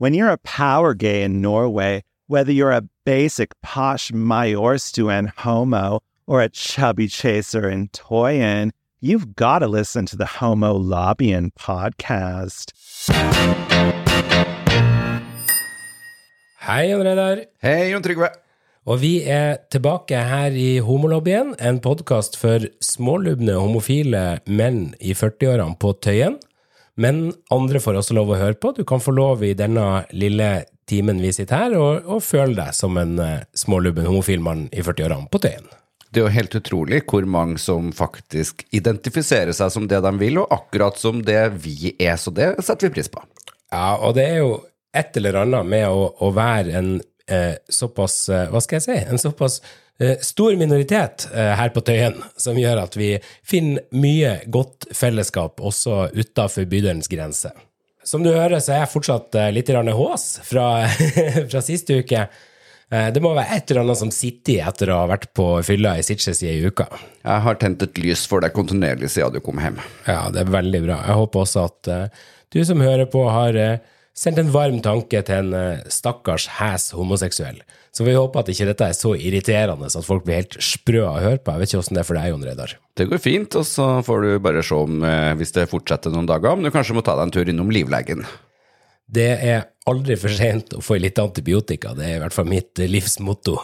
When you're a power gay in Norway, whether you're a basic posh Majorstuen homo or a chubby chaser in Toyen, you've got to listen to the Homo Lobbying podcast. Hei, Jon Reidar. Hei, Jon Trygve. Og vi tilbake her i Homolobbyen, en podcast for smålubne homofile menn i 40-årene på Tøyen. Men andre får også lov å høre på. Du kan få lov i denne lille timen vi sitter her og føle deg som en smålubben homofil mann i 40-årene på Tøyen. Det jo helt utrolig hvor mange som faktisk identifiserer seg som det de vil, og akkurat som det vi så det setter vi pris på. Ja, og det jo et eller annet med å være en såpass, hva skal jeg si, en såpass stor minoritet her på Tøyen, som gjør at vi finner mye godt fellesskap også utenfor bydelens grense. Som du hører, så jeg fortsatt litt hås fra siste uke. Det må være et eller annet som sitter etter å ha vært på fylla i Sitges i uka. Jeg har tent et lys for deg kontinuerlig siden du kom hjem. Ja, det veldig bra. Jeg håper også at du som hører på har sendt en varm tanke til en stakkars hæs homoseksuell. Så vi håper at ikke dette så irriterende at folk blir helt sprø å høre på. Jeg vet ikke hvordan det for deg, Jon Reidar. Det går fint, og så får du bare se om hvis det fortsetter noen dager, om du kanskje må ta deg en tur innom livlegen. Det aldri for sent å få litt antibiotika. Det i hvert fall mitt livsmotto.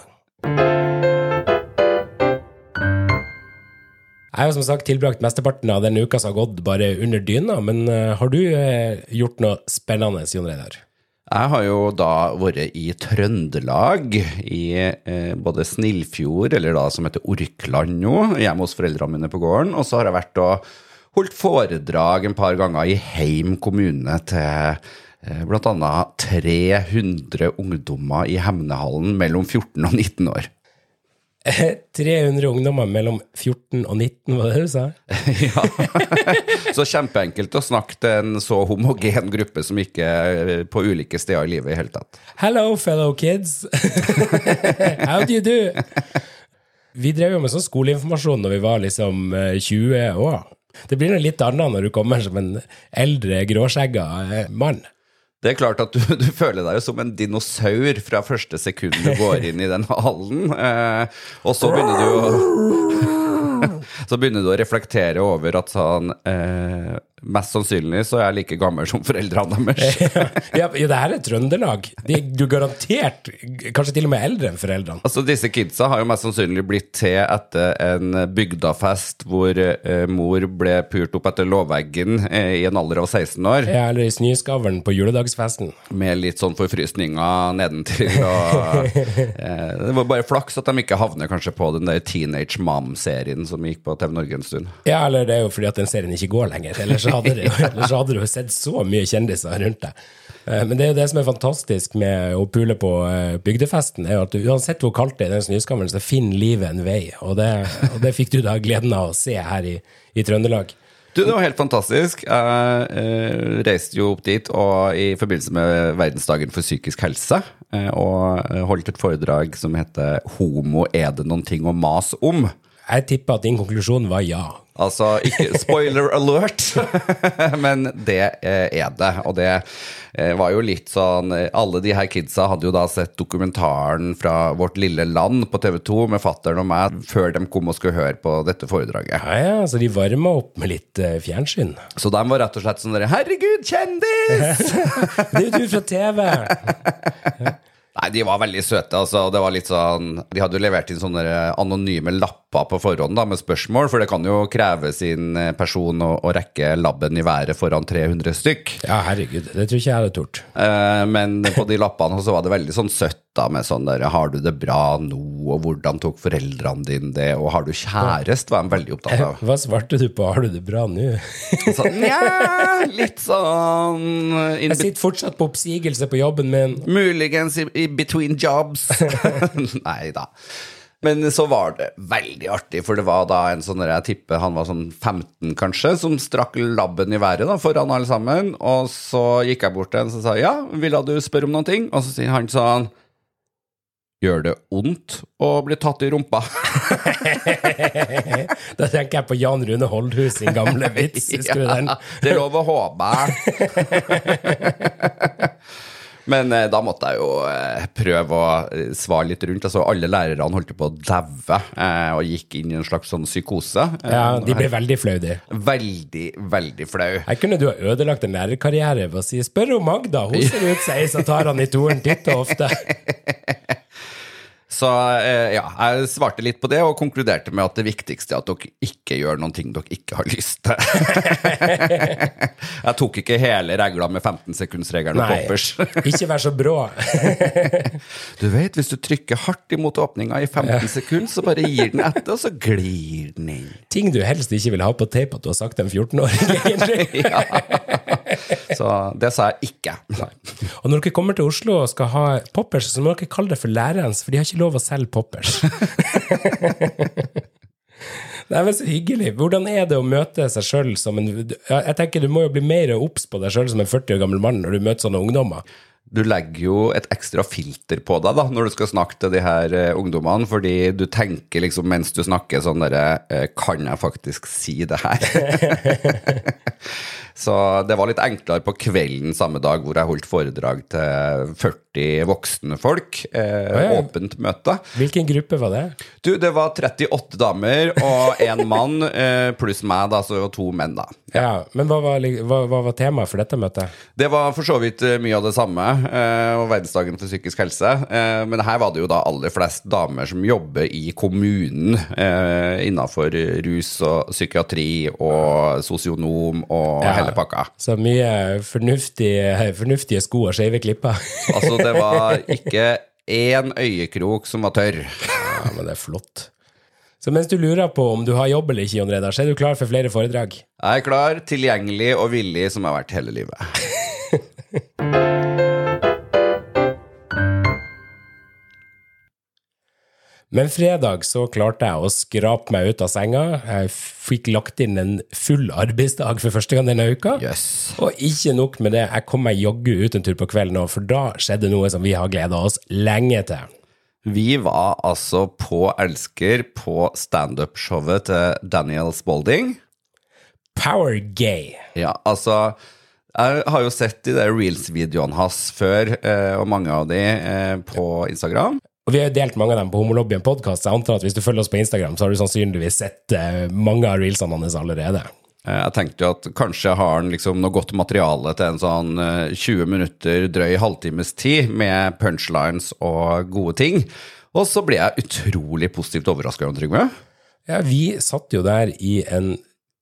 Jeg har som sagt tilbrakt mesteparten av denne uka som har gått bare under dyna, men har du gjort noe spennende, Jon Reidar? Jeg har jo da vært i Trøndelag, i både Snillfjord, eller da som heter Orkland nå, hjemme hos foreldrene mine på gården, og så har jeg vært og holdt foredrag en par ganger i Heim kommune til blant annet 300 ungdommer i Hemnehallen mellom 14 og 19 år. 300 ungdommer mellom 14 og 19, var det du sa? Ja, så kjempeenkelt å snakke til en så homogen gruppe som ikke på ulike steder i livet i hele tatt. Hello, fellow kids! How do you do? Vi drev jo med sånn skoleinformasjon når vi var liksom 20 år. Det blir noe litt annet når du kommer som en eldre, gråskjegget mann. Det klart at du føler deg jo som en dinosaur fra første sekund du går inn i den hallen, og så begynner du å reflektere over at sånn, mest sannsynlig så er jeg like gammel som foreldrene deres. Ja, det her Trøndelag. Du garantert kanskje til og med eldre enn foreldrene. Altså disse kidsa har jo mest sannsynlig blitt til etter en bygdafest hvor mor ble pult opp etter lovveggen i en alder av 16 år. Ja, eller i snøskavlen på juledagsfesten. Med litt sånn forfrysninger nedentil. Og, det var bare flaks at de ikke havner kanskje på den der Teenage Mom-serien som gikk på TV Norge en stund. Ja, eller det jo fordi at den serien ikke går lenger. Ellers hadde du sett så mye kjendiser rundt deg. Men det jo det som fantastisk med å pule på bygdefesten, jo at uansett hvor kaldt det i den snøskavlen, så finner livet en vei. Og det fikk du da gleden av å se her i Trøndelag. Du, det var helt fantastisk. Jeg reiste jo opp dit og i forbindelse med verdensdagen for psykisk helse og holdt et foredrag som heter «Homo, det noen ting å mas om?» Jeg tipper at din konklusjon var ja. Altså, ikke spoiler alert, men det det. Og det var jo litt sånn, alle de her kidsa hadde jo da sett dokumentaren fra Vårt lille land på TV 2 med fatteren og meg før de kom og skulle høre på dette foredraget. Ja, så de varmet opp med litt fjernsyn. Så de var rett og slett sånn der, herregud, kjendis! Det jo du fra TV! Nei, de var veldig søte, altså. Det var litt sånn, de hadde jo levert inn sånne anonyme lapper på forhånd da, med spørsmål, for det kan jo kreve sin person å rekke labben i været foran 300 stykk. Ja, herregud, det tror ikke jeg hadde tort. Men på de lappene så var det veldig sånn søtt da, med sånn der, har du det bra nå, og hvordan tok foreldrene dine det, og har du kjærest, var de veldig opptatt av. Hva svarte du på, har du det bra nå? Sånn, ja, litt sånn... Jeg sitter fortsatt på oppsigelse på jobben min. Muligens i between jobs. Nei da. Men så var det veldig artig, for det var da en sånn, jeg tipper han var sånn 15 kanskje, som strakk labben i været da, foran alle sammen, og så gikk jeg bort til en og sa, ja, ville du spørre om noen ting? Og så sier han sånn, gjør det ondt å bli tatt i rumpa? Da tenker jeg på Jan Rune Holdhus sin gamle vits. Ja, det er lov å håpe. Men da måtte jeg jo prøve å svare litt rundt. Altså, alle lærerne holdt på å daue og gikk inn i en slags sånn psykose. Ja, de ble veldig flau, de. Veldig, veldig flau. Her kunne du ha ødelagt en lærerkarriere ved å si, spør om Magda, hun ser ut seg, så tar han i toren titt og ofte. Så ja, jeg svarte litt på det og konkluderte med at det viktigste er at dere ikke gjør noen ting dere ikke har lyst til. Jeg tok ikke hele regler med 15-sekundsregelen og poppers. Ikke vær så brå. Du vet, hvis du trykker hardt imot åpninga i 15 sekunder, så bare gir den etter, og så glir den inn. Ting du helst ikke vil ha på tape at du har sagt en 14-åring. Ja. Så det sa jeg ikke. Nei. Og når dere kommer til Oslo og skal ha poppers, så må dere kalle det for lærerens, for de har ikke lov å selge poppers. Det er vel så hyggelig. Hvordan er det å møte seg selv som en... Jeg tenker du må jo bli mer obs på deg selv som en 40 år gammel mann når du møter sånne ungdommer. Du legger jo et ekstra filter på deg da, når du skal snakke til de her ungdommene, fordi du tenker liksom mens du snakker sånn der, kan jeg faktisk si det her? Så det var litt enklere på kvelden samme dag hvor jeg holdt foredrag til 40 voksne folk, åpent møte. Hvilken gruppe var det? Du, det var 38 damer og en mann, pluss meg da, så 2 menn da. Ja, men hva var temaet for dette møtet? Det var for så vidt mye av det samme, og verdensdagen for psykisk helse, men her var det jo da aller flest damer som jobber i kommunen innenfor rus og psykiatri og sosionom og hele pakka. Så mye fornuftige sko og skjeve klipper. Altså, det var ikke en øyekrok som var tørr. Ja, men det er flott. Så mens du lurer på om du har jobb eller ikke, Jon Reidar, så er du klar for flere foredrag? Jeg er klar, tilgjengelig og villig som jeg har vært hele livet. Men fredag så klarte jeg å skrape meg ut av senga. Jeg fikk lagt inn en full arbeidsdag for første gang denne uka. Yes. Og ikke nok med det, jeg kom meg joggu ut en tur på kvelden, for da skjedde noe som vi har gledet oss lenge til. Vi var altså på Elsker på stand-up-showet til Daniel Spalding. Power Gay. Ja, altså... Jeg har jo sett de der Reels-videoene hans før, og mange av de på Instagram. Og vi har jo delt mange av dem på Homolobbyen podcast, så jeg antar at hvis du følger oss på Instagram, så har du sannsynligvis sett mange av reelsene hans allerede. Jeg tenkte jo at kanskje har han liksom noe godt materiale til en sånn 20 minutter, drøy halvtimes tid med punchlines og gode ting. Og så ble jeg utrolig positivt overrasket, Trygve. Ja, vi satt jo der i en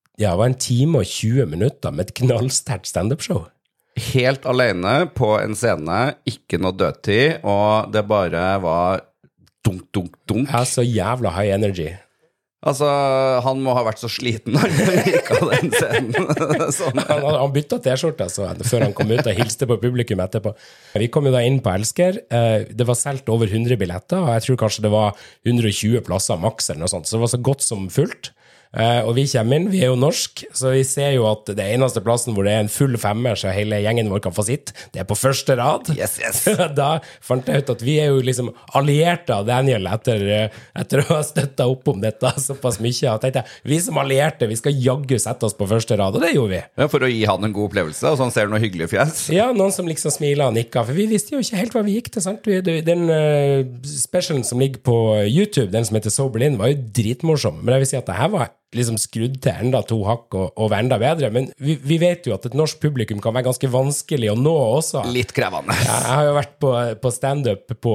time og 20 minutter med et knallsterkt stand-up-show. Helt alene på en scene, ikke noe dødtid, og det bare var dunk, dunk, dunk. Ja, så jævla high energy. Altså, han må ha vært så sliten når han gikk av den scenen. Sånn. Han byttet t-skjorte før han kom ut og hilste på publikum etterpå. Vi kom jo da inn på Elsker. Det var selv over 100 billetter, og jeg tror kanskje det var 120 plasser maks eller noe sånt, så det var så godt som fullt. Og vi kommer inn, vi er jo norsk, så vi ser jo at det eneste plassen hvor det er en full femmer, så hele gjengen vår kan få sitt, det er på første rad. Yes, yes. Da fant jeg ut at vi er jo liksom allierte av Daniel etter å ha støttet opp om dette såpass mye. Jeg tenkte, vi som allierte, vi skal jaggu sette oss på første rad, og det gjorde vi. Ja, for å gi han en god opplevelse, og så han ser noe hyggelig fjes. Ja, noen som liksom smiler og nikker, for vi visste jo ikke helt hva vi gikk til, sant? Den specialen som ligger på YouTube, den som heter So Berlin, var jo dritmorsom, men jeg vil si at det her var liksom skrudd til enda 2 hakk og var enda bedre, men vi vet jo at et norsk publikum kan være ganske vanskelig å nå også. Litt krevende. Ja, jeg har jo vært på stand-up på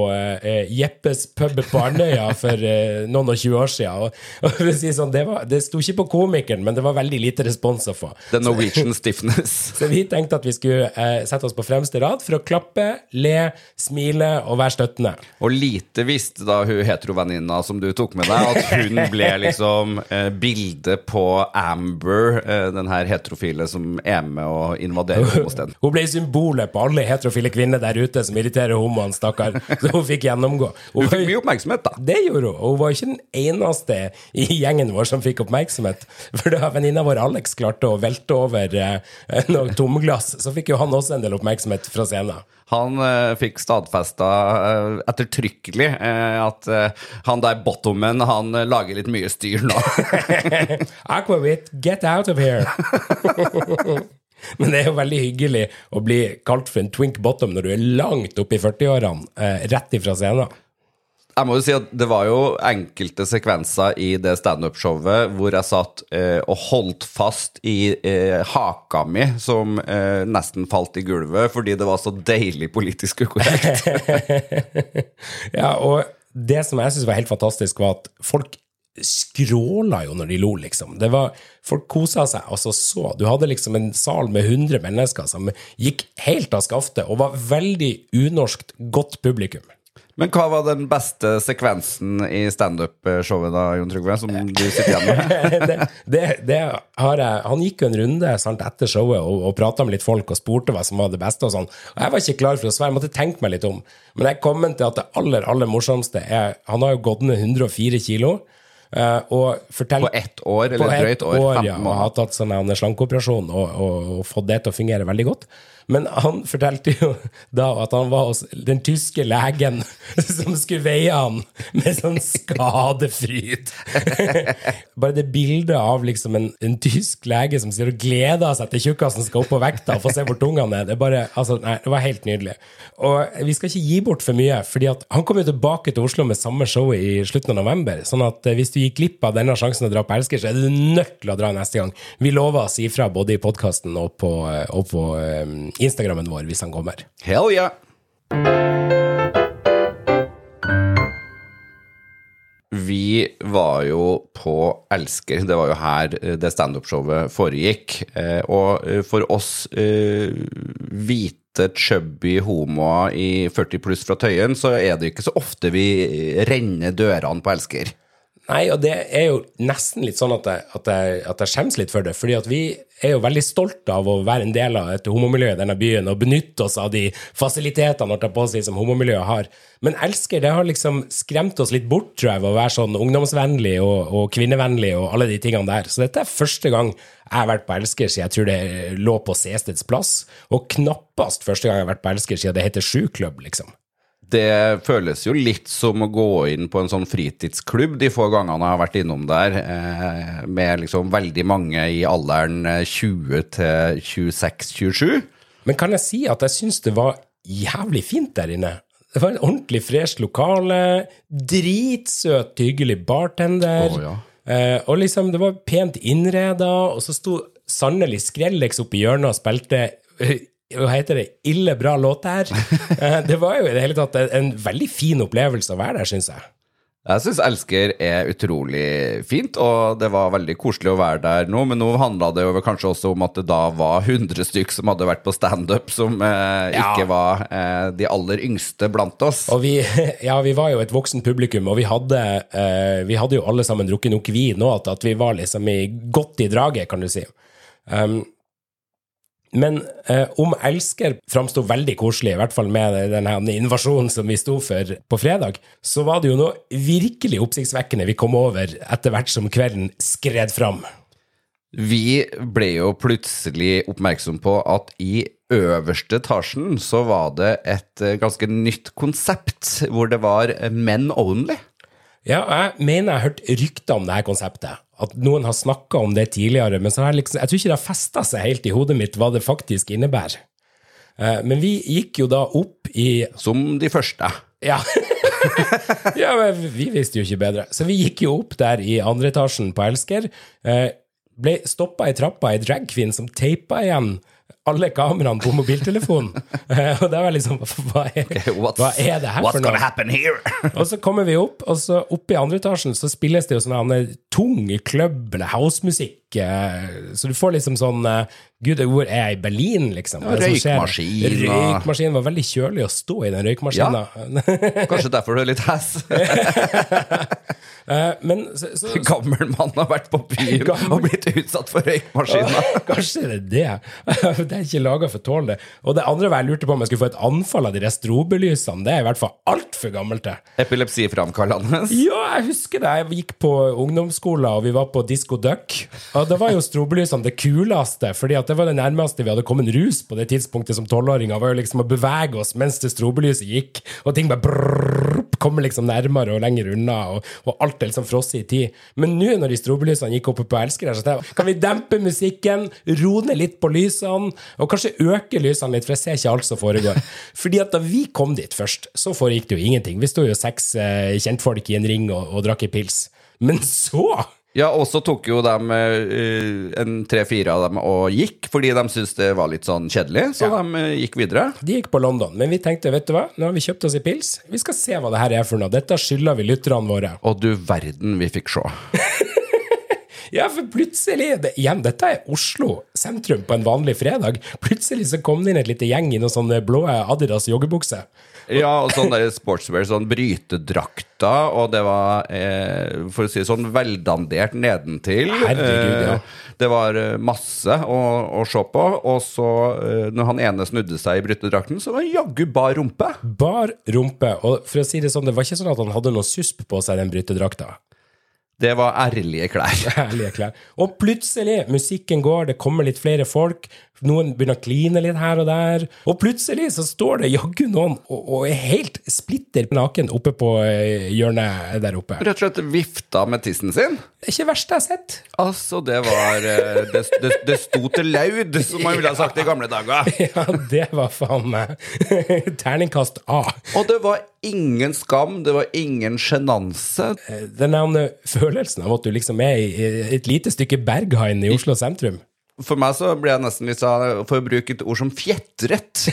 Jeppes pub på Arnøya for noen og 20 år siden, og for å si sånn, det sto ikke på komikeren, men det var veldig lite respons å få. The Norwegian stiffness. Så vi tenkte at vi skulle sette oss på fremste rad for å klappe, le, smile og være støttende. Og lite visste da hun heterovenninna som du tok med deg, at hun ble liksom billig på Amber, den her heterofile som er med og invaderer homosten. Hun ble symbolet på alle heterofile kvinner der ute som irriterer homoen, stakkar. Så hun fikk gjennomgå. Hun fikk mye oppmerksomhet da. Det gjorde hun. Hun var ikke den eneste i gjengen vår som fikk oppmerksomhet. For da venninna vår Alex klarte å velte over noen tomglass, så fikk jo han også en del oppmerksomhet fra scenen. Han fikk stadfestet ettertrykkelig at han der bottomen, han lager litt mye styr nå. Aquavit, get out of here. Men det jo veldig hyggelig å bli kalt for en twink bottom når du langt opp i 40-årene, rett ifra scenen. Jeg må jo si at det var jo enkelte sekvenser i det stand-up-showet hvor jeg satt og holdt fast i haka mi, som nesten falt i gulvet, fordi det var så deilig politisk ukorrekt. Ja, og det som jeg synes var helt fantastisk var at folk skråla jo når de lo, liksom. Det var, folk koset seg, altså så. Du hadde liksom en sal med 100 mennesker som gikk helt av skaftet og var veldig unorskt godt publikum. Men hva var den beste sekvensen i stand-up-showet da, Jon Trygve, som du sitter igjen med? det har jeg, han gikk jo en runde sant, etter showet og pratet med litt folk og spurte hva som var det beste og sånn. Og jeg var ikke klar for å svare, jeg måtte tenke meg litt om. Men jeg kom til at det aller morsomste han har jo gått ned 104 kilo, og på ett år, eller drøyt år, ja, og har tatt sånn en slankeoperasjon og fått det til å fungere veldig godt. Men han fortalte jo da at han var hos den tyske legen som skulle veie han med sånn skadefryd. Bare det bildet av liksom en tysk lege som sier og gleder seg til tjukkasen skal opp på vekta og få se hvor tung han det bare, altså, nei, det var helt nydelig. Og vi skal ikke gi bort for mye, fordi at han kom jo tilbake til Oslo med samme show i slutten av november, sånn at hvis du gikk glipp av denne sjansen å dra på Elsker, så det du nødt til å dra neste gang. Vi lover å si fra både i podcasten og på Instagrammen vår hvis han kommer. Hell yeah! Vi var jo på Elsker, det var jo her det stand-up-showet foregikk, og for oss hvite, chubby homoer i 40 pluss fra Tøyen, så det ikke så ofte vi renner dørene på Elsker. Nei, og det jo nesten litt sånn at jeg skjems litt for det, fordi at vi jo veldig stolte av å være en del av et homomiljø i denne byen, og benytte oss av de fasilitetene når det på seg som homomiljøet har. Men Elsker, det har liksom skremt oss litt bort, tror jeg, å være sånn ungdomsvennlig og kvinnevennlig og alle de tingene der. Så dette første gang jeg har vært på Elsker, så jeg tror det lå på Sesteds plass, og knappast første gang jeg har vært på Elsker, siden det heter Sjuklubb, liksom. Det føles jo litt som å gå inn på en sånn fritidsklubb de få gangene jeg har vært innom der, med liksom veldig mange i alderen 20 til 26-27. Men kan jeg si at jeg synes det var jævlig fint der inne? Det var en ordentlig fresh lokale, dritsøt, hyggelig bartender, ja. Og liksom det var pent innredet, og så sto sannelig Skrellex oppe i hjørnet og spilte hva heter det, ille bra låt her. Det var jo i det hele tatt en veldig fin opplevelse å være der, synes jeg. Jeg synes Elsker utrolig fint, og det var veldig koselig å være der nå, men nå handlet det jo kanskje også om at det da var 100 stykk som hadde vært på stand-up, som ikke var de aller yngste blant oss. Og vi var jo et voksen publikum, og vi hadde jo alle sammen drukket nok vin nå, at vi var liksom godt i draget, kan du si. Men om Elsker framstod veldig koselig, i hvert fall med denne invasjonen som vi stod for på fredag, så var det jo noe virkelig oppsiktsvekkende vi kom over etter hvert som kvelden skred fram. Vi ble jo plutselig oppmerksom på at i øverste etasjen så var det et ganske nytt konsept, hvor det var men only. Ja, jeg mener jeg har hørt rykter om dette konseptet, at noen har snakket om det tidligere, men så har jeg tror ikke det har festet seg helt i hodet mitt hva det faktisk innebærer. Men vi gikk jo da opp i... Som de første. Ja, ja, men vi visste jo ikke bedre. Så vi gikk jo opp der i andre etasjen på Elsker, ble stoppet i trappa i drag queen som teipet igjen alle kameraene på mobiltelefonen. Og det var liksom, hva er det her for noe? What's gonna happen here? Og så kommer vi opp, og så oppe i andre etasjen så spilles det jo sånn tung klubb eller housemusikk, så du får liksom sånn gud, hvor jeg i Berlin liksom? Røykmaskin var veldig kjølig å stå i den røykmaskinen. Ja, kanskje derfor du litt hæs. Men gammel mann har vært på byen og blitt utsatt for røykmaskiner. Kanskje det er ikke laget for å tåle det. Og det andre var jeg lurte på om jeg skulle få et anfall av de strobelysene. Det i hvert fall alt for gammelt det. Epilepsiframkallende. Ja, jeg husker det. Jeg gikk på ungdomsskolen, og vi var på Disco Duck. Og det var jo strobelysene det kuleste, fordi at det var det nærmeste vi hadde kommet rus på det tidspunktet som 12-åringer, var jo liksom å bevege oss mens det strobelyset gikk, og ting bare brrrr, kommer liksom nærmere og lenger unna, og alt liksom frosset i tid. Men nå når de strobelysene gikk oppe på elsker her, så tenkte jeg, kan vi dempe musikken, roe ned litt på lysene, og kanskje øke lysene litt, for jeg ser ikke alt som foregår. Fordi at da vi kom dit først, så foregikk det jo ingenting. Vi stod jo 6 kjentfolk i en ring og drakk i pils. Men så... Ja, og så tok jo de en 3-4 av dem og gikk, fordi de syntes det var litt sånn kjedelig, så de gikk videre. De gikk på London, men vi tenkte, vet du hva, nå har vi kjøpt oss i pils, vi skal se hva det her er for noe, dette skylder vi lytterne våre. Og du verden vi fikk se. Ja, for plutselig, igjen, dette er Oslo sentrum på en vanlig fredag, plutselig så kom det inn et lite gjeng i noen sånne blå Adidas joggebukse. Ja, og sånn der sportswear, sånn brytedrakter, og det var, for å si sånn, veldandert nedentil. Herregud, ja. Det var masse å se på, og så, når han ene snudde seg i brytedrakten, så var det jaggu bar rumpe. Bar rumpe, og for å si det sånn, det var ikke sånn at han hadde noe susp på seg, den brytedrakta. Det var ærlige klær. Ærlige klær. Og plutselig, musikken går, det kommer litt flere folk, noen begynner å kline litt her og der, og plutselig så står det jaggu noen og er helt splitter naken oppe på hjørnet der oppe. Rett og slett vifta med tissen sin. Det er ikke verst jeg har sett. Altså, det var, det sto til laud, som man ville ha sagt i gamle dager. Ja, det var faen meg terningkast A. Og det var ingen skam, det var ingen sjenanse. Den følelsen av at du liksom er i et lite stykke Berghain i Oslo sentrum. For meg så ble jeg nesten litt sånn, for å bruke et ord som fjettrett.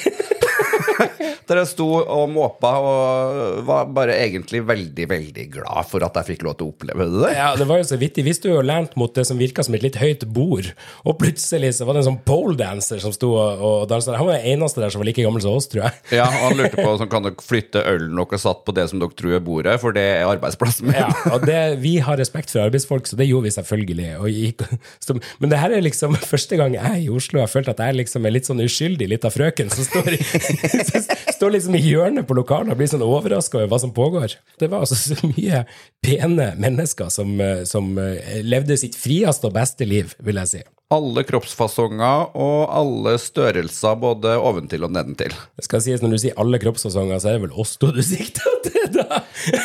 Der jeg sto og måpa og var bare egentlig veldig, veldig glad for at jeg fikk lov til å oppleve det der. Ja, det var jo så vittig. Vi stod jo lent mot det som virket som et litt høyt bord, og plutselig så var det en sånn pole dancer som stod og danset. Han var den eneste der som var like gammel som oss, tror jeg. Ja, han lurte på sånn, kan dere flytte ølen dere satt på det som dere tror er bordet, for det er arbeidsplassen min. Ja, og vi har respekt for arbeidsfolk, så det gjorde vi selvfølgelig. Men det her er liksom første gang jeg i Oslo har følt at jeg liksom er litt sånn uskyldig, litt av frøken som står liksom i hjørnet på lokalen og blir sånn overrasket over hva som pågår. Det var altså så mye pene mennesker som levde sitt frieste og beste liv, vil jeg si. Alle kroppsfasonger og alle størrelser, både oventil og nedentil. Det skal sies, når du sier alle kroppsfasonger, så er det vel oss to du sikter til da?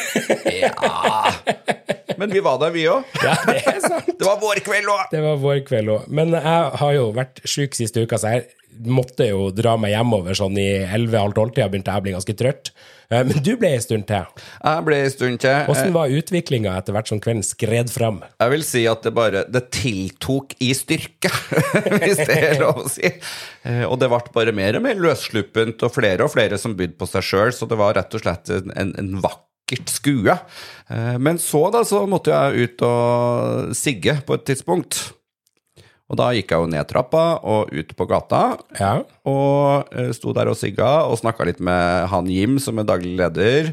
Ja, men vi var der vi også. Ja, det er sant. Det var vår kveld også. Det var vår kveld også. Men jeg har jo vært syk siste uka, så jeg måtte jo dra meg hjemover sånn i 11:30-tida, begynte jeg å bli ganske trøtt. Men du ble en stund til. Jeg ble en stund til. Hvordan var utviklingen etter hvert som kvelden skred fram? Jeg vil si at det tiltok i styrke, hvis det er lov å si. Og det ble bare mer og mer løssluppent, og flere som bydde på seg selv, så det var rett og slett en vakkert skue. Men så måtte jeg ut og sigge på et tidspunkt. Og da gikk jeg jo ned trappa og ut på gata, ja. Og sto der og sigga og snakket litt med han Jim, som er daglig leder,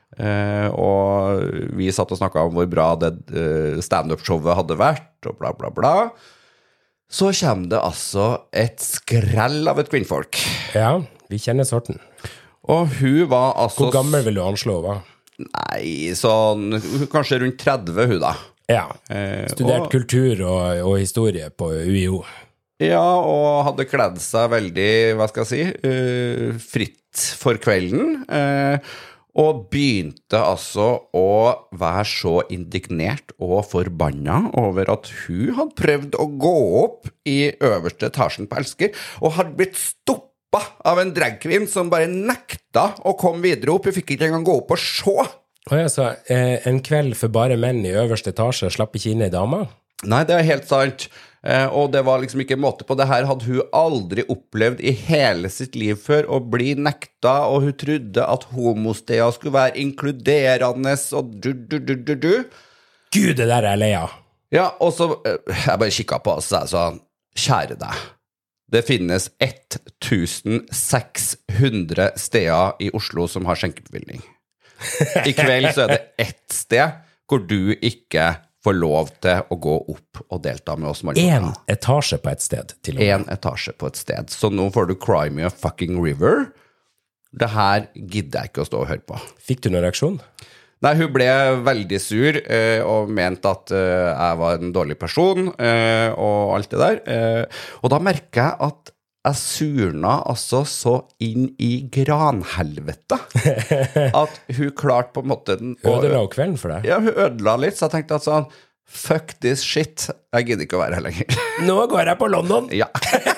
og vi satt og snakket om hvor bra det stand-up-showet hadde vært, og bla bla bla. Så kommer det altså et skrell av et kvinnfolk. Ja, vi kjenner sorten. Og hun var altså... Hvor gammel vil du anslå hun var? Nei, sånn, kanskje rundt 30 hun da. Ja, studert kultur og historie på UiO. Ja, og hadde kledd seg veldig, hva skal jeg si, fritt for kvelden, og begynte altså å være så indignert og forbannet over at hun hadde prøvd å gå opp i øverste etasjen på Elsker, og hadde blitt stoppet av en dragkvinn som bare nekta å komme videre opp. Hun fikk ikke engang gå opp og se. Så en kveld for bare menn i øverste etasje slapp ikke inn i dama? Nei, det er helt sant. Og det var liksom ikke måte på. Det her hadde hun aldri opplevd i hele sitt liv før, å bli nekta, og hun trodde at homosteder skulle være inkluderende, og du. Gud, det der er lei av. Ja, og så, jeg bare kikket på oss, og jeg sa, kjære deg, det finnes 1600 steder i Oslo som har skjenkebevilgning. I kveld så er det ett sted hvor du ikke får lov til å gå opp og delta med oss. En etasje på et sted til og med. En etasje på et sted. Så nå får du Cry Me a Fucking River. Det her gidder jeg ikke å stå og høre på. Fikk du noen reaksjon? Nei, hun ble veldig sur og mente at jeg var en dårlig person og alt det der. Og da merker jeg at jeg surna altså så inn I granhelvete at hun klarte på en måte Ødela kvelden for deg? Ja, hun ødela litt, så jeg tenkte at sånn, fuck this shit, jeg gidder ikke å være her lenger. Nå går jeg på London! Ja.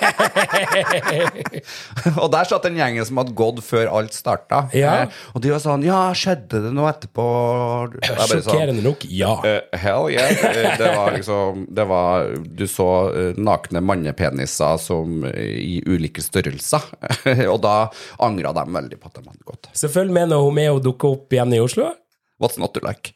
Og der satt en gjengen som hadde gått før alt startet. Ja. Og de var sånn, ja, skjedde det noe etterpå? Sjokkerende nok, ja. Hell yeah. Det var liksom, du så nakne mannepeniser som I ulike størrelser. Og da angret de veldig på at de hadde gått. Så følg med når hun med å dukke opp igjen I Oslo. What's not to like?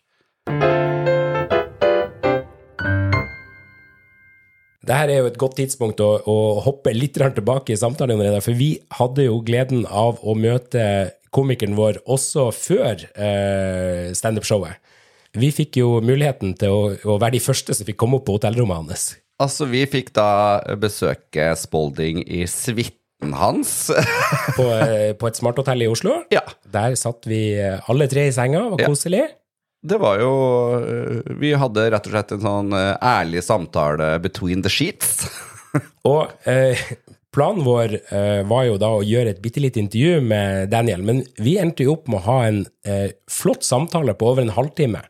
Dette jo et godt tidspunkt å hoppe litt tilbake I samtalen, for vi hadde jo gleden av å møte komikeren vår også før stand-up-showet. Vi fikk jo muligheten til å være de første som fikk komme opp på hotellrommet hans. Altså, vi fikk da besøke Spalding I suiten hans. på et smarthotell I Oslo. Ja. Der satt vi alle tre I senga, var koselig. Det var jo, vi hadde rett og slett en sånn ærlig samtale between the sheets. Og planen vår var jo da å gjøre et bittelitt intervju med Daniel, men vi endte jo opp med å ha en flott samtale på over en halvtime.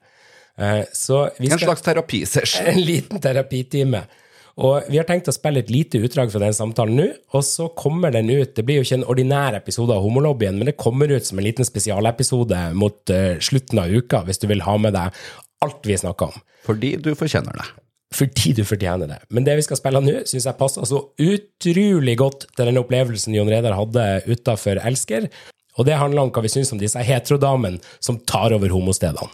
Så vi skal, en slags terapisession. En liten terapitime. Og vi har tenkt å spille et lite utdrag fra den samtalen nå, og så kommer den ut, det blir jo ikke en ordinær episode av Homolobbyen, men det kommer ut som en liten spesialepisode mot slutten av uka, hvis du vil ha med deg alt vi snakker om. Fordi du fortjener det. Fordi du fortjener det. Men det vi skal spille nå, synes jeg passer så utrolig godt til den opplevelsen Jon Reidar hadde utenfor Elsker, og det handler om hva vi synes om disse heterodamen som tar over homostedene.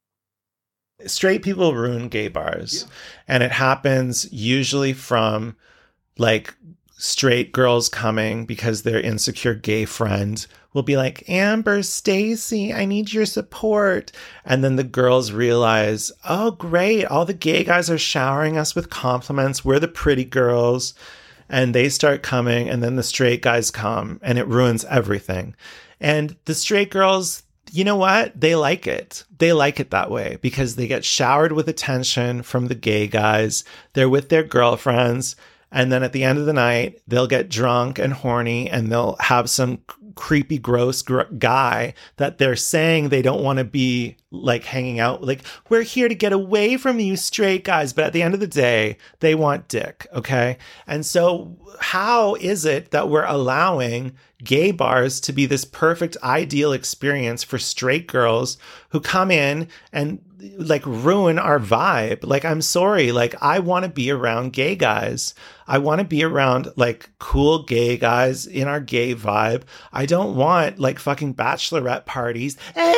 Straight people ruin gay bars, and it happens usually from like straight girls coming because their insecure gay friend will be like, Amber, Stacy, I need your support. And then the girls realize, oh, great, all the gay guys are showering us with compliments. We're the pretty girls. And they start coming, and then the straight guys come, and it ruins everything. And the straight girls, you know what? They like it. They like it that way because they get showered with attention from the gay guys. They're with their girlfriends. And then at the end of the night, they'll get drunk and horny and they'll have some creepy, gross guy that they're saying they don't want to be like hanging out. Like, we're here to get away from you straight guys. But at the end of the day, they want dick. Okay. And so how is it that we're allowing gay bars to be this perfect, ideal experience for straight girls who come in and like ruin our vibe? Like, I'm sorry. Like, I want to be around gay guys. I want to be around like cool gay guys in our gay vibe. I don't want like fucking bachelorette parties.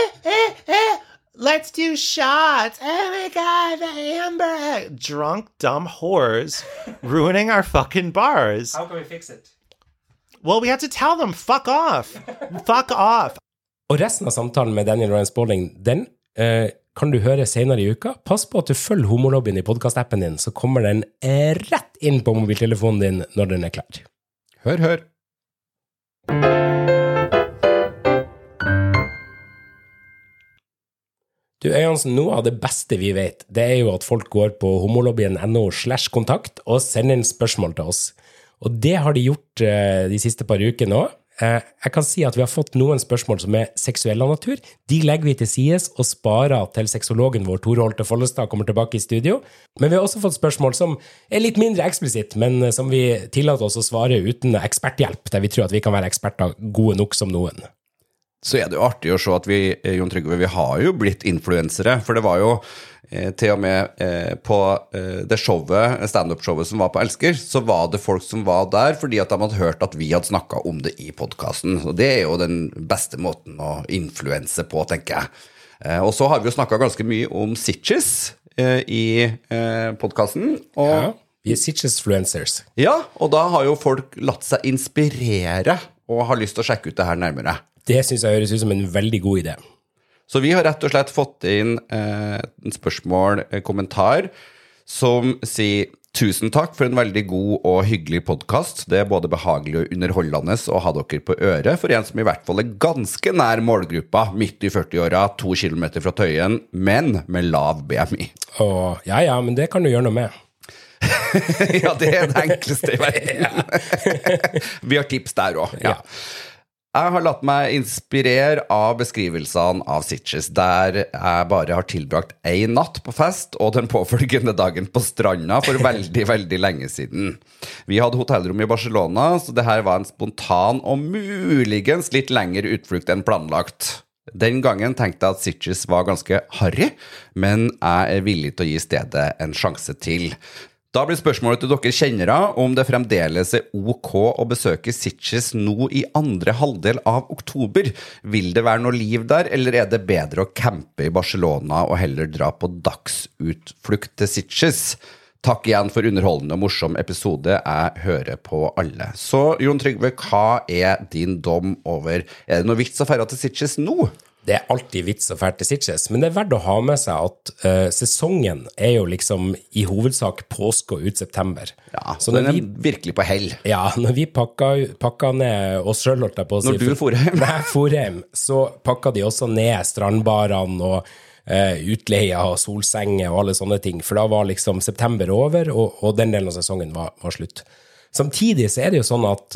Let's do shots. Oh my God, Amber. Drunk, dumb whores ruining our fucking bars. How can we fix it? Well, we have to tell them, fuck off. Fuck off. Og resten av samtalen med Daniel Ryan Spalding, den kan du høre senere I uka. Pass på at du følger Homolobbyen I podcast-appen din, så kommer den rett inn på mobiltelefonen din når den klar. Hør, hør. Du, Øyansen, noe av det beste vi vet, det jo at folk går på homolobbyen.no/kontakt og sender inn spørsmål til oss. Og det har de gjort de siste par ukene også. Jeg kan si at vi har fått noen spørsmål som seksuelle av natur. De legger vi til sides og sparer til sexologen vår, Tore Holte Follestad, kommer tilbake I studio. Men vi har også fått spørsmål som litt mindre eksplisitt, men som vi tillater oss å svare uten eksperthjelp, der vi tror at vi kan være eksperter gode nok som noen. Så det jo artig å se at vi, Jon Trygve, vi har jo blitt influensere, for det var jo til og med på det showet, stand-up-showet som var på Elsker, så var det folk som var der fordi at de hadde hørt at vi hadde snakket om det I podcasten. Og det jo den beste måten å influense på, tenker jeg. Og så har vi jo snakket ganske mye om Sitches I podcasten. Og ja, vi Sitches-fluencers. Ja, og da har jo folk latt seg inspirere og har lyst til å sjekke ut det her nærmere. Det synes jeg høres ut som en veldig god idé. Så vi har rett og slett fått inn en spørsmål, kommentar, som sier «Tusen takk for en veldig god og hyggelig podcast. Det både behagelig og underholdende å ha dere på øret, for en som I hvert fall ganske nær målgruppa, midt I 40-åra, 2 kilometer fra Tøyen, men med lav BMI». Ja, men det kan du gjøre noe med. Ja, det det enkleste I verden. Vi har tips der også, ja. Jeg har latt meg inspirere av beskrivelsene av Sitges, der jeg bare har tilbrakt en natt på fest, og den påfølgende dagen på stranda for veldig, veldig lenge siden. Vi hadde hotellrom I Barcelona, så det her var en spontan og muligens litt lengre utflukt enn planlagt. Den gangen tenkte jeg at Sitges var ganske harry, men jeg villig til å gi stedet en sjanse til. Da blir spørsmålet til dere kjennere om det fremdeles ok å besøke Sitges nå I andre halvdel av oktober. Vil det være noe liv der, eller det bedre å campe I Barcelona og heller dra på dagsutflukt til Sitges? Takk igjen for underholdende og morsom episode. Jeg hører på alle. Så Jon Trygve, hva din dom over? Det noe vits å fære til Sitges nå? Det alltid vits å fære til Sitges, men det verdt å ha med seg at sesongen jo liksom I hovedsak påske og ut september. Ja, så den virkelig på hell. Ja, når vi pakka ned oss selv, holdt jeg på å si. Når du for hjem? Nei, for hjem, så pakka de også ned strandbarene og utleia og solsenger og alle sånne ting, for da var liksom september over, og den delen av sesongen var slutt. Samtidig så det jo sånn at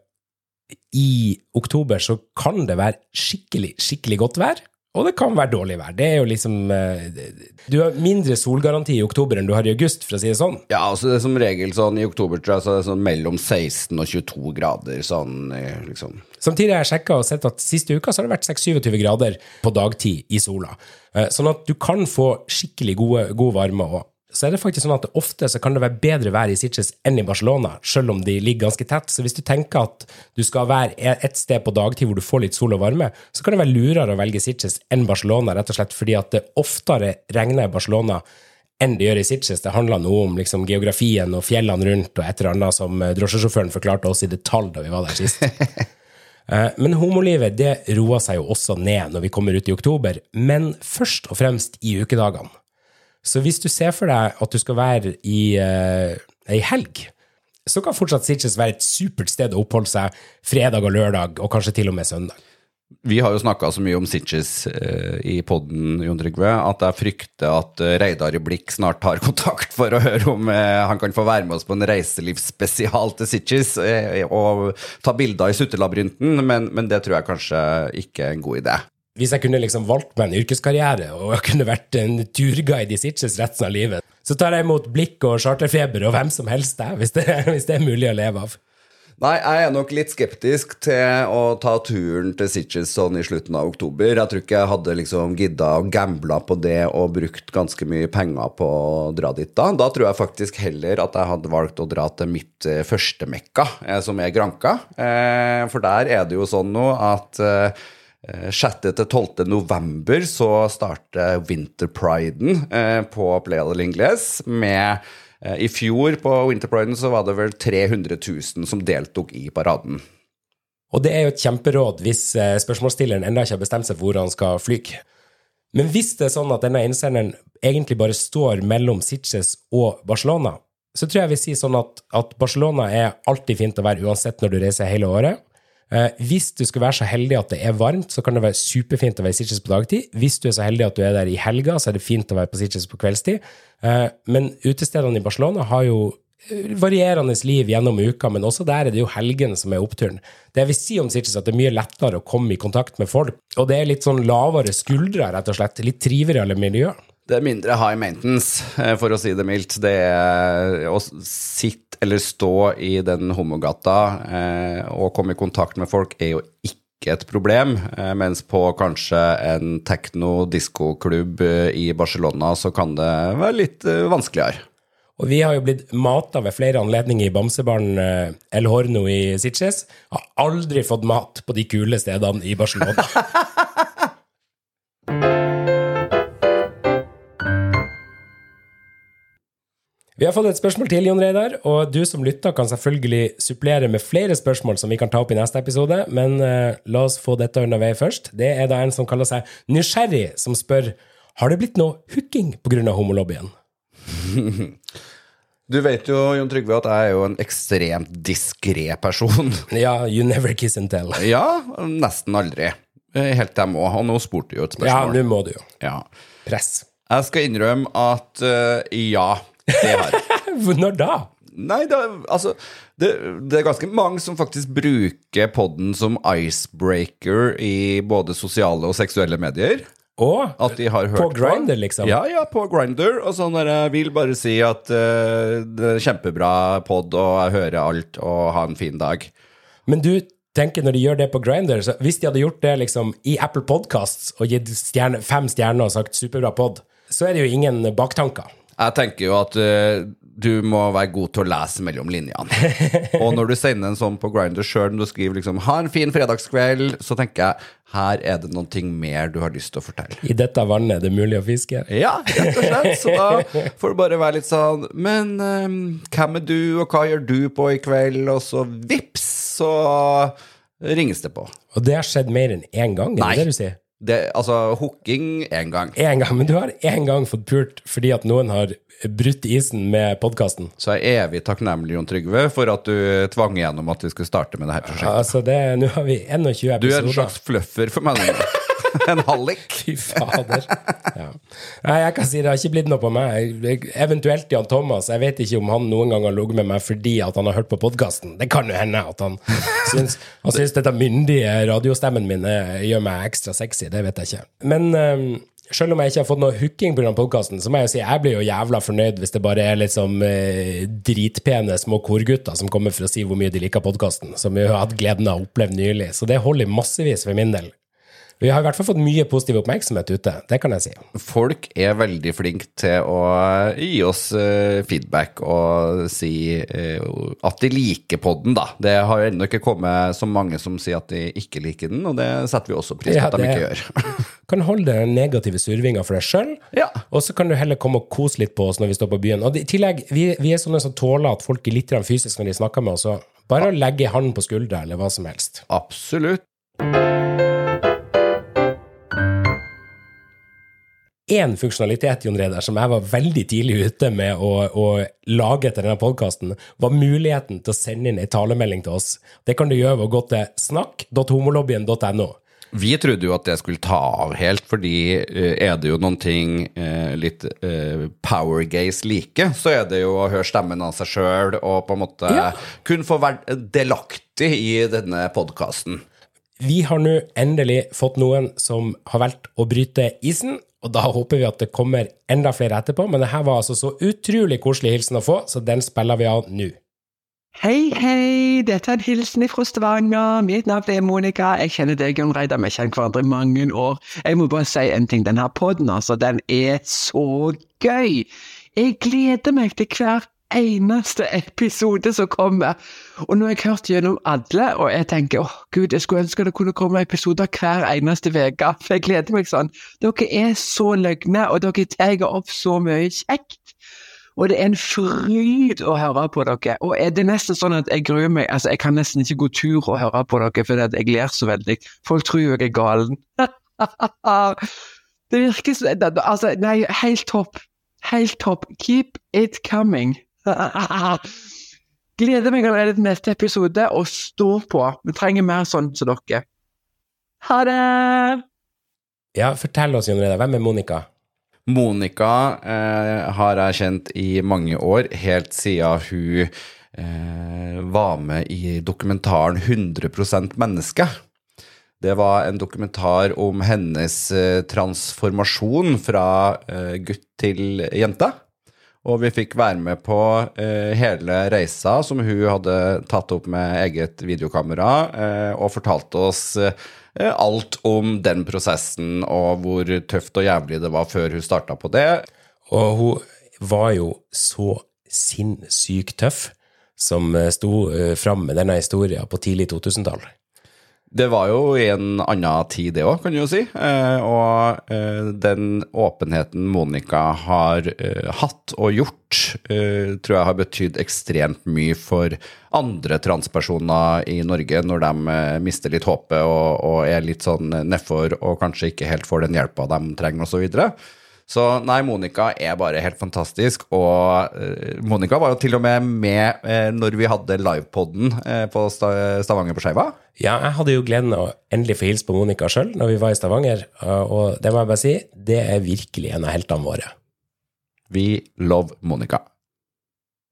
I oktober så kan det være skikkelig godt vær, og det kan være dårlig vær. Det jo liksom, du har mindre solgaranti I oktober enn du har I august, for å si det sånn. Ja, altså det som regel sånn I oktober, tror jeg, så det sånn mellom 16 og 22 grader, sånn liksom. Samtidig har jeg sjekket og sett at siste uka så har det vært 26 grader på dagtid I sola. Sånn at du kan få skikkelig god varme også. Så det faktisk sånn at ofte så kan det være bedre vær I Sitges enn I Barcelona, selv om de ligger ganske tett. Så hvis du tenker at du skal være et sted på dagtid hvor du får litt sol og varme, så kan det være lurere å velge Sitges enn Barcelona, rett og slett fordi at det oftere regner I Barcelona enn det gjør I Sitges. Det handler noe om liksom geografien og fjellene rundt og et eller annet som drosjesjåføren forklarte oss I detalj da vi var der sist. Men homolivet, det roer seg jo også ned når vi kommer ut I oktober, men først og fremst I ukedagene. Så hvis du ser for deg at du skal være I helg, så kan fortsatt Sitges være et supert sted å oppholde seg fredag og lørdag, og kanskje til og med søndag. Vi har jo snakket så mye om Sitges I podden, Jon Trygve, at jeg frykter at Reidar I Blikk snart tar kontakt for å høre om han kan få være med oss på en reiselivsspesial til Sitges og ta bilder I Suttelabyrinten, men det tror jeg kanskje ikke en god idé. Hvis jeg kunne liksom valgt meg en yrkeskarriere, og jeg kunne vært en turguide I Sitges resten av livet, så tar jeg imot Blikk og Charterfeber og hvem som helst der, hvis det mulig å leve av. Nei, jeg nok litt skeptisk til å ta turen til Sitges sånn I slutten av oktober. Jeg tror ikke jeg hadde liksom giddet å gamble på det og brukt ganske mye penger på å dra dit da. Da tror jeg faktisk heller at jeg hadde valgt å dra til mitt første Mekka, som Granca. For der det jo sånn nå at 6. til 12. november så starter Winterpriden på Playa del Ingles med I fjor på Winterpriden så var det vel 300 000 som deltok I paraden. Og det jo et kjemperåd hvis spørsmålsstilleren enda ikke har bestemt seg for hvor han skal flyge. Men hvis det sånn at denne innsenderen egentlig bare står mellom Sitges og Barcelona, så tror jeg vil si sånn at Barcelona alltid fint å være uansett når du reiser hele året. Hvis du skal være så heldig at det varmt, så kan det være superfint å være I Sitges på dagtid. Hvis du så heldig at du der I helga, så det fint å være på Sitges på kveldstid. Men utestedene I Barcelona har jo varierende liv gjennom uka, men også der det jo helgen som oppturen. Det jeg vil si om Sitges at det mye lettere å komme I kontakt med folk, og det litt sånn lavere skuldre, rett og slett, litt triviale miljø. Det mindre high maintenance, for å si det mildt. Det å sitte eller stå I den homogata og komme I kontakt med folk jo ikke et problem, mens på kanskje en techno-disco-klubb I Barcelona så kan det være litt vanskeligere. Og vi har jo blitt matet ved flere anledninger I Bamsebaren El Horno I Sitges. Har aldri fått mat på de kule stedene I Barcelona. Vi har fått et spørsmål til, Jon Reidar, og du som lytter kan selvfølgelig supplere med flere spørsmål som vi kan ta opp I neste episode, men la oss få dette under vei først. Det da en som kaller seg Nysgjerrig, som spør, har det blitt noe hooking på grunn av homolobbyen? Du vet jo, Jon Trygve, at jeg jo en ekstremt diskret person. Ja, you never kiss and tell. Ja, nesten aldri. Helt til jeg må, og nå spurte du jo et spørsmål. Ja, nå må du jo. Ja. Press. Jeg skal innrømme at ja, det har jeg. Når da? Nei, det er ganske mange som faktisk bruker podden som icebreaker i både sosiale og seksuelle medier. At de har hørt på Grindr, liksom? Ja, på Grindr. Og sånn der, jeg vil bare si at det er kjempebra podd, og jeg hører alt, og ha en fin dag. Men du tenker når de gjør det på Grindr, så hvis de hadde gjort det liksom i Apple Podcasts og gitt 5 stjerner og sagt superbra podd, så er det jo ingen baktanker. Jeg tenker jo at du må være god til å lese mellom linjene. Og når du sender en sånn på Grindr selv, når du skriver liksom, ha en fin fredagskveld, så tenker jeg, her er det noe mer du har lyst til å fortelle. I dette vannet er det mulig å fiske? Ja, rett og slett. Så da får du bare være litt sånn, men hvem er du, og hva gjør du på i kveld? Og så vips, så ringes det på. Og det har skjedd mer enn en gang, er det du sier? Hooking en gang. Men du har en gang fått pult fordi at noen har brutt isen med podcasten. Så jeg er evig takknemlig, Jon Trygve, for at du tvang igjennom at vi skulle starte med det her prosjektet. Nå har vi 21 episoder. Du er en slags fluffer for meg. En hallik. Fy fader. Ja. Nei, jeg kan si det har ikke blitt noe på meg. Eventuelt Jan Thomas, jeg vet ikke om han noen gang har ligget med meg fordi at han har hørt på podcasten. Det kan jo hende at han syns dette myndige radiostemmen min gjør meg ekstra sexy, det vet jeg ikke. Men selv om jeg ikke har fått noe hooking på den podcasten, så må jeg jo si, jeg blir jo jævla fornøyd hvis det bare er liksom dritpene små korgutter som kommer for å si hvor mye de liker podcasten, som vi har hatt gleden av å oppleve nylig. Så det holder massevis for min del. Vi har i hvert fall fått mye positiv oppmerksomhet ute, det kan jeg si. Folk er veldig flinke til å gi oss feedback og si at de liker podden, da. Det har jo ennå ikke kommet så mange som sier at de ikke liker den, og det setter vi også pris på at de ikke gjør. Kan holde den negative survinga for deg selv, og så kan du heller komme og kose litt på oss når vi står på byen. Og i tillegg, vi er sånne som tåler at folk er litt fysisk når de snakker med oss, bare å legge hånden på skuldra eller hva som helst. Absolutt. En funksjonalitet, Jon Reidar, som jeg var veldig tidlig ute med å lage til denne podcasten, var muligheten til å sende inn en talemelding til oss. Det kan du gjøre ved å gå til snakk.homolobbyen.no. Vi trodde jo at det skulle ta av helt, fordi er det jo noen ting litt power gaze like, så er det jo å høre stemmen av seg selv, og på en måte kun få være delaktig i denne podcasten. Vi har nå endelig fått noen som har valgt å bryte isen, og da håper vi at det kommer enda flere etterpå, men det her var altså så utrolig koselig hilsen å få, så den spiller vi av nå. Hei, dette er en hilsen fra Stavanger. Mitt navn er Monica. Jeg kjenner deg, Jon Reidar, vi har kjent hverandre i mange år. Jeg må bare si en ting, denne podden, altså, den er så gøy. Jeg gleder meg til hver eneste episode som kommer. Og nå har jeg hørt gjennom alle, og jeg tenker, Gud, jeg skulle ønske det kunne komme episoder hver eneste veka, for jeg gleder meg sånn. Dere er så løgne, og dere tar opp så mye kjekt. Og det er en fryd å høre på dere, og det er nesten sånn at jeg gruer meg, altså jeg kan nesten ikke gå tur og høre på dere, for jeg ler så veldig. Folk tror jo jeg er galen. Det virker så, altså, nei, helt topp. Keep it coming. Gleder meg allerede til neste episode, og stå på. Vi trenger mer sånn som dere. Ha det! Ja, fortell oss, Jon Reidar, hvem er Monica? Monica har jeg kjent i mange år, helt siden hun var med i dokumentaren 100% menneske. Det var en dokumentar om hennes transformasjon fra gutt til jente. Og vi fikk være med på hele reisa som hun hadde tatt opp med eget videokamera, og fortalte oss alt om den prosessen, og hvor tøft og jævlig det var før hun startet på det. Og hun var jo så sinnssykt tøff, som sto frem med denne historien på tidlig 2000-tall. Det var jo i en annen tid det også, kan du jo si, og den åpenheten Monica har hatt og gjort, tror jeg har betydd ekstremt mye for andre transpersoner i Norge når de mister litt håpet og er litt sånn nedfor og kanskje ikke helt får den hjelpa de trenger og så videre. Så nei, Monica er bare helt fantastisk, og Monica var jo til og med når vi hadde livepodden på Stavanger på Skeiva. Ja, jeg hadde jo gleden å endelig få hilse på Monica selv når vi var i Stavanger, og det må jeg bare si, det er virkelig en av heltene våre. Vi love Monica.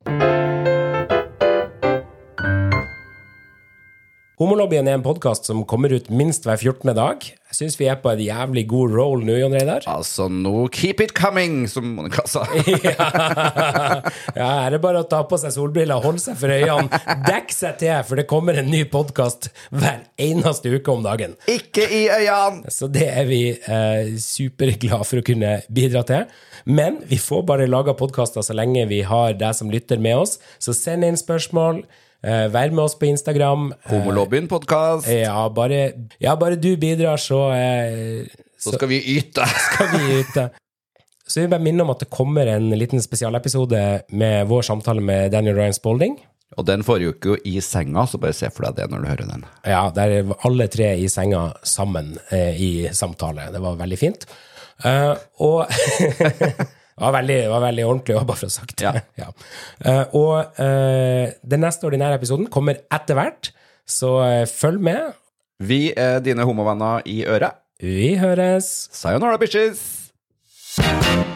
Homolobbyen en podcast som kommer ut minst hver 14. dag. Jeg synes vi på en jævlig god roll nå, Jon Reidar. Altså, nå keep it coming, som Monica sa. Ja, det bare å ta på seg solbriller, holde seg for øynene, dekk seg til, for det kommer en ny podcast hver eneste uke om dagen. Ikke i øynene! Så det vi superglad for å kunne bidra til. Men vi får bare laget podcaster så lenge vi har deg som lytter med oss. Så send inn spørsmål. Vær med oss på Instagram. Homolobbyen podcast. Ja, bare du bidrar, så skal vi yte. Så vi bare minner om at det kommer en liten spesialepisode med vår samtale med Daniel Ryan Spalding. Og den foregikk jo i senga, så bare se for deg det når du hører den. Ja, der alle tre i senga sammen i samtale. Det var veldig fint. Og Det var veldig ordentlig jobb, for å ha sagt det. Ja. Og den neste ordinære episoden kommer etter hvert, så følg med. Vi dine homovenner i øret. Vi høres. Sayonara, bitches!